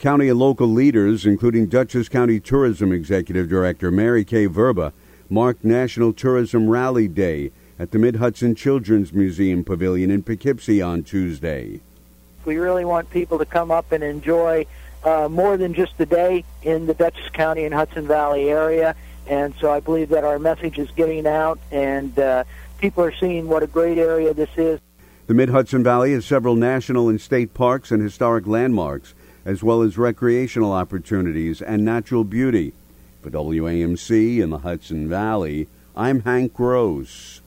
County and local leaders, including Dutchess County Tourism Executive Director Mary Kay Verba, marked National Tourism Rally Day at the Mid-Hudson Children's Museum Pavilion in Poughkeepsie on Tuesday. We really want people to come up and enjoy more than just a day in the Dutchess County and Hudson Valley area, and so I believe that our message is getting out, and people are seeing what a great area this is. The Mid-Hudson Valley has several national and state parks and historic landmarks, as well as recreational opportunities and natural beauty. For WAMC in the Hudson Valley, I'm Hank Gross.